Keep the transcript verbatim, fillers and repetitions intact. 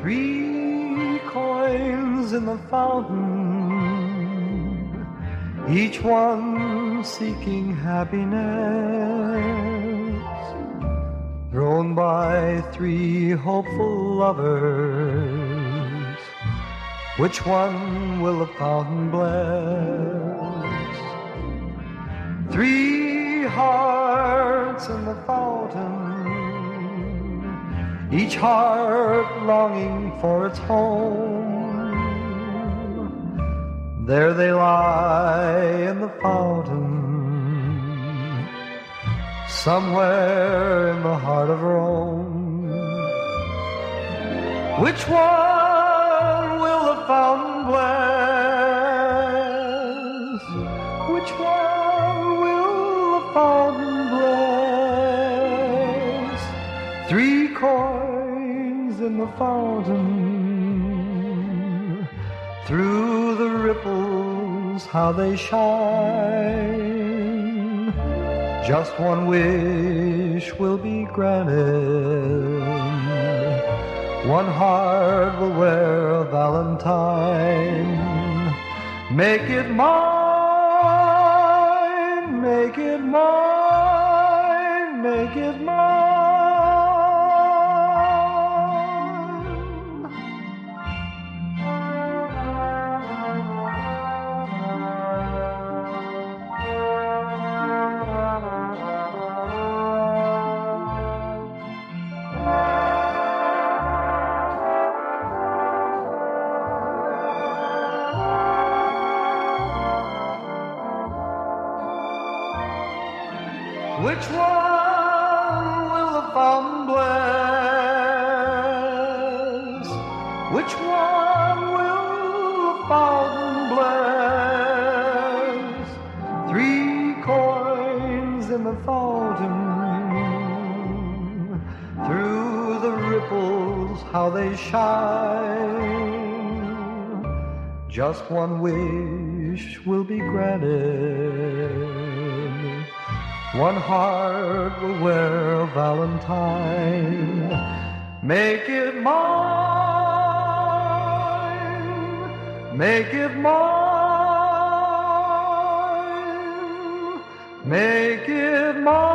Three coins in the fountain, each one seeking happiness, thrown by three hopeful lovers. Which one will the fountain bless? Three hearts in the fountain, each heart longing for its home. There they lie in the fountain, somewhere in the heart of Rome. Which one will the fountain bless? Which one will the fountain bless? Three coins in the fountain, through the ripples how they shine. Just one wish will be granted, one heart will wear a valentine. Make it mine, make it mine, make it mine. Which one will the fountain bless? Which one will the fountain bless? Three coins in the fountain, through the ripples how they shine. Just one wish will be granted, one heart will wear a valentine. Make it mine, make it mine, make it mine.